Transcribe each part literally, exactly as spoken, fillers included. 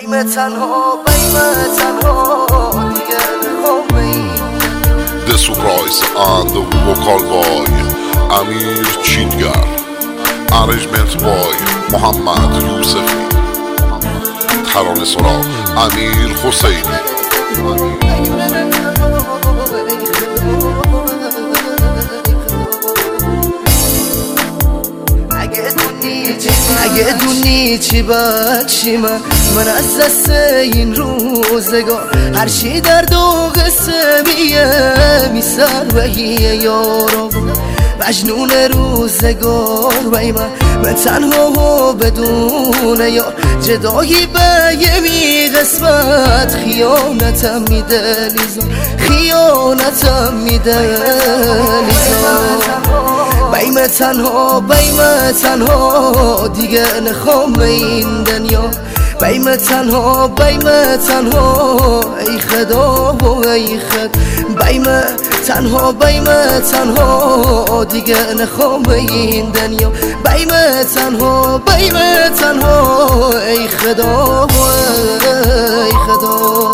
بیم تنها بیم تنها دیگه نخوام این. The Surprise and the Vocal Boy امیر چینگر. Arrangement Boy محمد یوسفی. ترانه سرا امیر حسینی. اگه دونی چی بچی من من از دست این روزگار هرچی درد و قصه میه میسر بهیه یارو مجنون روزگار بای من من تنها و بدون یار جدایی به یه می قسمت خیانتم میده لیزا خیانتم میده لیزا بیم تنها بیم تنها دیگه نخوام این دنیا بیم تنها بیم تنها ای خدا و ای خد بیم تنها بیم تنها دیگه نخوام این دنیا بیم تنها بیم تنها ای خدا و ای خدا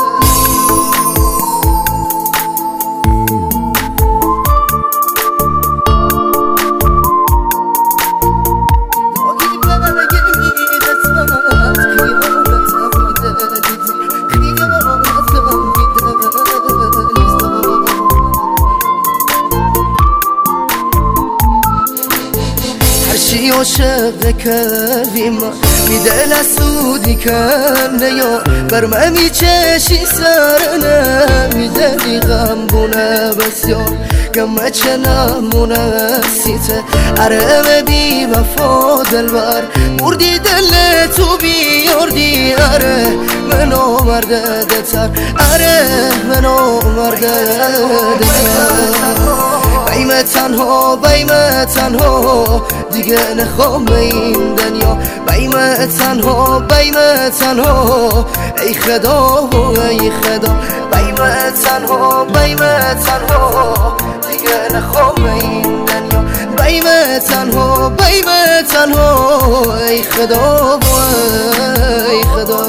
عاشق کردیم میده لسودی کنه یا بر من میچشی سرنه میده غم بونه بسیار گمه چه نمونه سیته اره بی وفا دلبر بردی دل تو بیاردی اره منو مرده دتر اره منو مرده دتر بیم تنها بیم تنها دیگه نخوام این دنیا بیم تنها بیم تنها ای خدا و ای خدا بیم تنها بیم تنها دیگه نخوام این دنیا بیم تنها بیم تنها ای خدا و ای خدا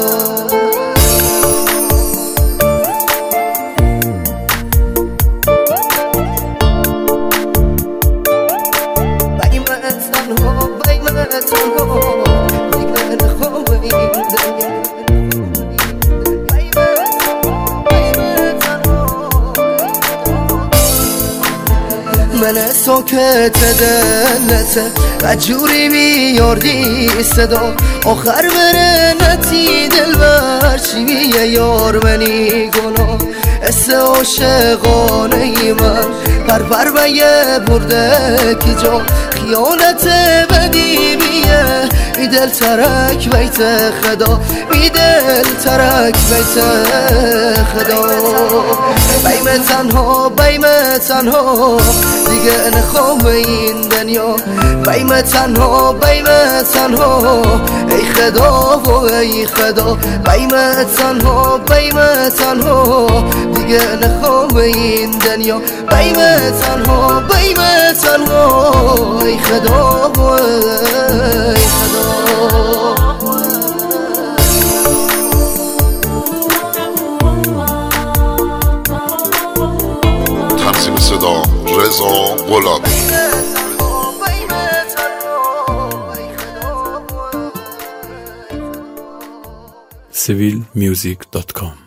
من ساکت دلته و جوری بیاردی صدا آخر بره نتی دل بر چی میه یار منی گناه حس عاشقانه ای من پر پر بیه برده کی جا خیانت بدی بیه می دل ترک بیت خدا می دل ترک بیت خدا بیم تنها بیم تنها دیگه نخوام این دنیا بیم تنها بیم تنها ای خدا و ای خدا بیم تنها بیم تنها دیگه نخوام این دنیا بیم تنها بیم تنها ای خدا و ای خدا تنظیم صدا رضا غلامی. سیویل میوزیک دات کام